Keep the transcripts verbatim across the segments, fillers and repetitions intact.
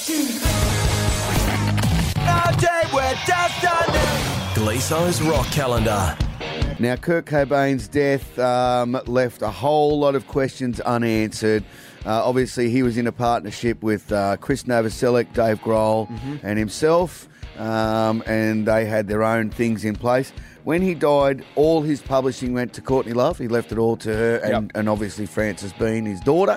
Gleeso's Rock Calendar. Now, Kurt Cobain's death um, left a whole lot of questions unanswered. Uh, obviously, he was in a partnership with uh, Chris Novoselic, Dave Grohl, mm-hmm. and himself, um, and they had their own things in place. When he died, all his publishing went to Courtney Love. He left it all to her, and, Yep. and obviously Frances Bean, his daughter.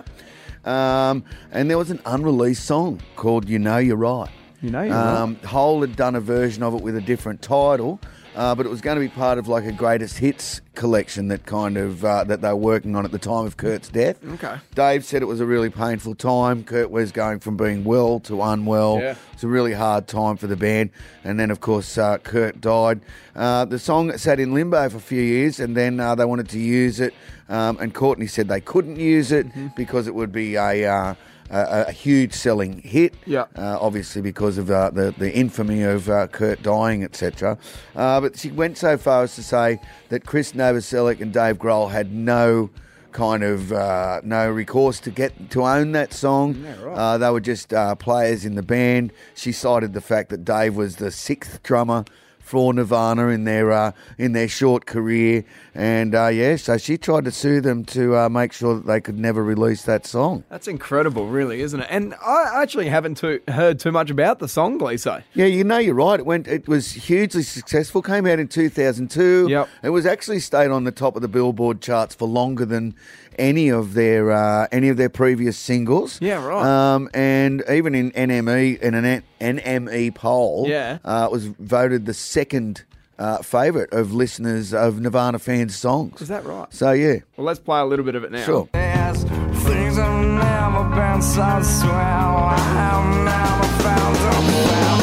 Um, and there was an unreleased song called You Know You're Right. You know you're Um, Hole had done a version of it with a different title, uh, but it was going to be part of like a greatest hits collection that kind of uh, that they were working on at the time of Kurt's death. Okay. Dave said it was a really painful time. Kurt was going from being well to unwell. Yeah. It's a really hard time for the band. And then, of course, uh, Kurt died. Uh, the song sat in limbo for a few years, and then uh, they wanted to use it. Um, and Courtney said they couldn't use it mm-hmm. because it would be a... Uh, A, a huge selling hit, yeah. uh, obviously because of uh, the, the infamy of uh, Kurt dying, et cetera. Uh, but she went so far as to say that Chris Novoselic and Dave Grohl had no kind of uh, no recourse to get to own that song. Yeah, right. uh, they were just uh, players in the band. She cited the fact that Dave was the sixth drummer for Nirvana in their uh, in their short career, and uh, yeah, so she tried to sue them to uh, make sure that they could never release that song. That's incredible, really, isn't it? And I actually haven't too, heard too much about the song, Gleeso. Yeah, you know, you're right. It went. It was hugely successful. Came out in two thousand two. Yep. It was actually stayed on the top of the Billboard charts for longer than any of their uh, any of their previous singles. Yeah, right. Um, and even in N M E in an N M E poll, yeah, uh, it was voted the second uh, favourite of listeners of Nirvana fans' songs. Is that right? So yeah. Well, let's play a little bit of it now. Sure. There's things I've never been so swell. I've never found a well.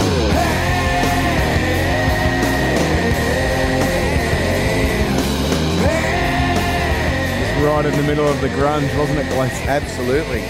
Right in the middle of the grunge, wasn't it, Gleeso? Absolutely.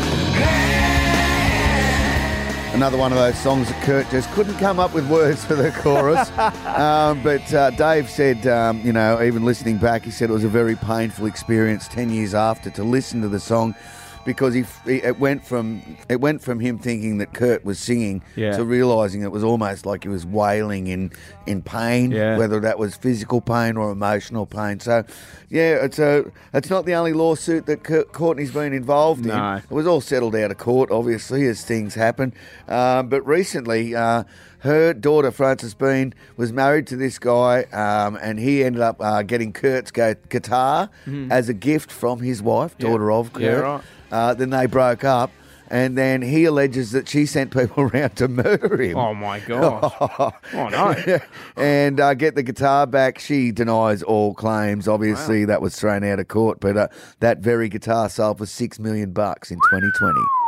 Another one of those songs that Kurt just couldn't come up with words for the chorus. um, but uh, Dave said, um, you know, even listening back, he said it was a very painful experience ten years after to listen to the song, because he, he it went from it went from him thinking that Kurt was singing yeah. to realising it was almost like he was wailing in in pain, yeah. whether that was physical pain or emotional pain. So, yeah, it's a it's not the only lawsuit that Kurt, Courtney's been involved no. in. It was all settled out of court, obviously, as things happen. Um, but recently, uh, her daughter, Frances Bean, was married to this guy, um, and he ended up uh, getting Kurt's gu- guitar mm. as a gift from his wife, daughter yeah. of Kurt. Yeah, right. Uh, then they broke up, and then he alleges that she sent people around to murder him. Oh, my gosh. Oh, no. And uh, get the guitar back. She denies all claims. Obviously, wow. that was thrown out of court, but uh, that very guitar sold for six million bucks in twenty twenty.